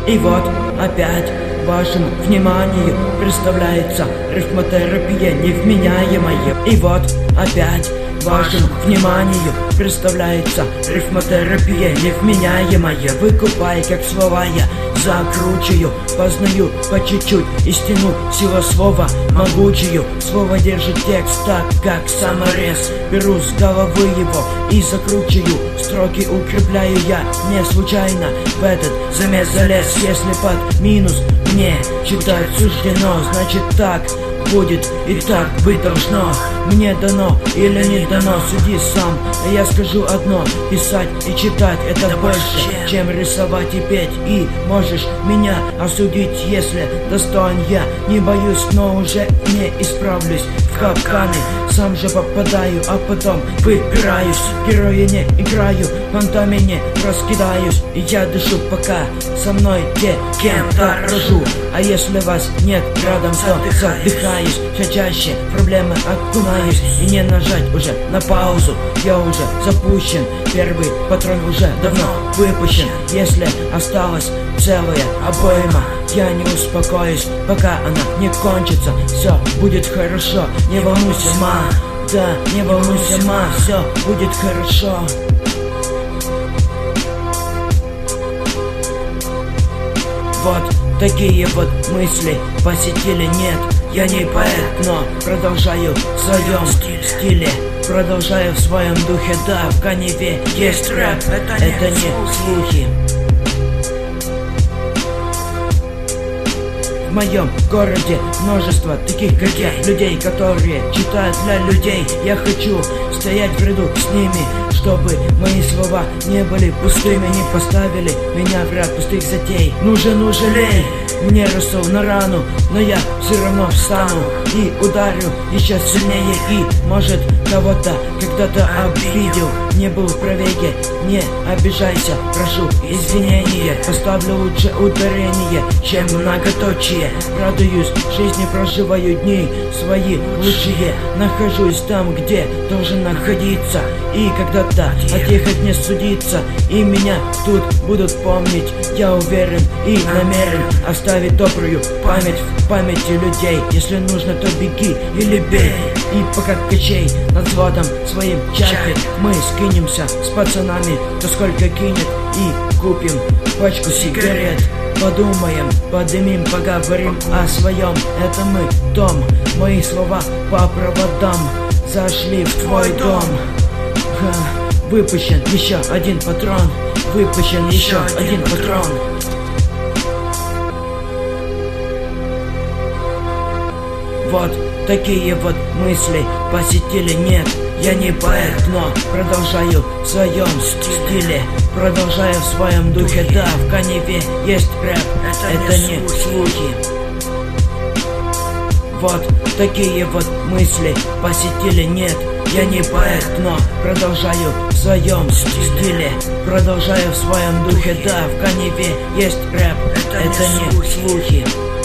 И вот опять вашему вниманию представляется рифмотерапия невменяемая. И вот опять вашему вниманию представляется рифмотерапия невменяемая. Выкупай, как слова я закручиваю, познаю по чуть-чуть истину сила слова могучую. Слово держит текст так, как саморез. Беру с головы его и закручиваю. Строки укрепляю я не случайно в этот замес залез. Если под минус мне читать суждено, значит так будет и так быть должно. Мне дано или не дано, суди сам. А я скажу одно: писать и читать — это больше, чем рисовать и петь. И можешь меня осудить, если достоин я. Не боюсь, но уже не исправлюсь в капканы. Сам же попадаю, а потом выпираюсь. Героя не играю, фантами не раскидаюсь. И я дышу, пока со мной те кем-то рожу. А если вас нет рядом, то задыхаюсь. Все чаще проблемы окунаюсь. И не нажать уже на паузу, я уже запущен. Первый патрон уже давно выпущен. Если осталась целая обойма, я не успокоюсь, пока она не кончится. Все будет хорошо, не волнуйся, ма. Да, не волнуйся, ма, все будет хорошо. Вот такие вот мысли посетили, нет, я не поэт, но продолжаю в своем стиле. Продолжаю в своем духе, да, в каневе есть рэп, это не слухи. В моем городе множество таких, как я, людей, которые читают для людей. Я хочу стоять в ряду с ними, чтобы мои слова не были пустыми, не поставили меня в ряд пустых затей. Ну жалей мне рассол на рану, но я все равно встану и ударю еще сильнее. И может кого-то когда-то обидел, не был в правеке, не обижайся, прошу извинения. Поставлю лучше ударение, чем многоточие. Радуюсь жизни, проживаю дни свои лучшие. Нахожусь там, где должен находиться, и когда-то отъехать не судиться. И меня тут будут помнить, я уверен и намерен оставить добрую память в памяти людей. Если нужно, то беги или бей. И пока качей над взводом своим чахнет, мы скинемся с пацанами, кто сколько кинет, и купим пачку сигарет. Подумаем, подымим, поговорим о своем. Это мы, дом, мои слова по проводам зашли в твой дом. Выпущен еще один патрон, выпущен еще один патрон. Вот такие вот мысли посетили, нет, я не поэт, но продолжаю в своем стиле. Продолжаю в своем духе, да, в каневе есть рэп, это не слухи. Вот такие вот мысли посетили, нет, я не поэт, но продолжаю в своем стиле. Продолжаю в своем духе, да, в каневе есть рэп, это не слухи.